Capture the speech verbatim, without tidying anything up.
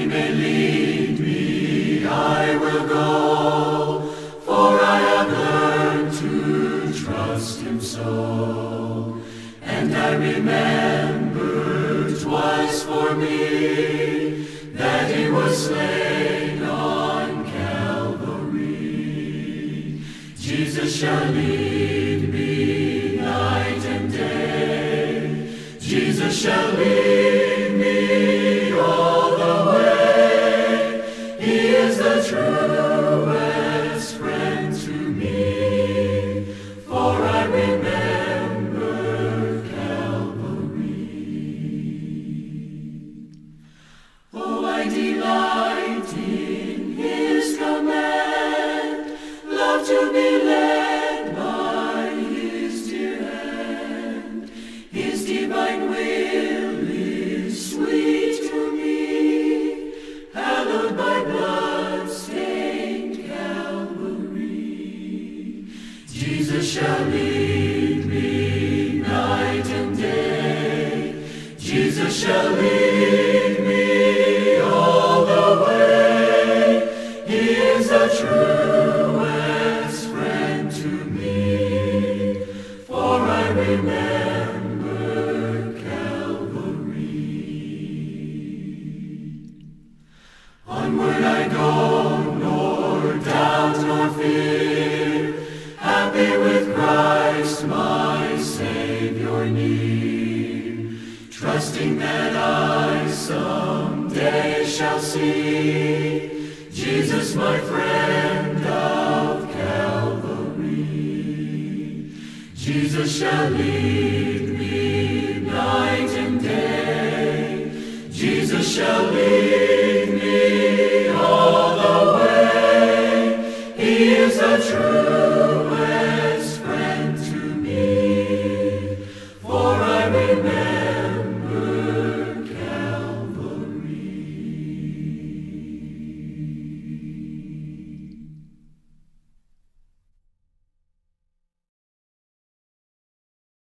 he may lead me, I will go, for I have learned to trust him so. And I remember 'twas for me that he was slain on Calvary. Jesus shall lead me night and day. Jesus shall lead me all the way. He is the truest friend to me, for I remember Calvary. Oh, I delight in his command, love to be led by his dear hand. His divine will is sweet to me, hallowed by blood-stained Calvary. Jesus shall lead me night and day. Jesus shall lead me all the way. He is the truest friend to me, for I remember Calvary. Onward I go, nor doubt nor fear, happy with Christ my Savior near, trusting that I someday shall see Jesus my friend of Calvary. Jesus shall lead me night and day. Jesus shall lead me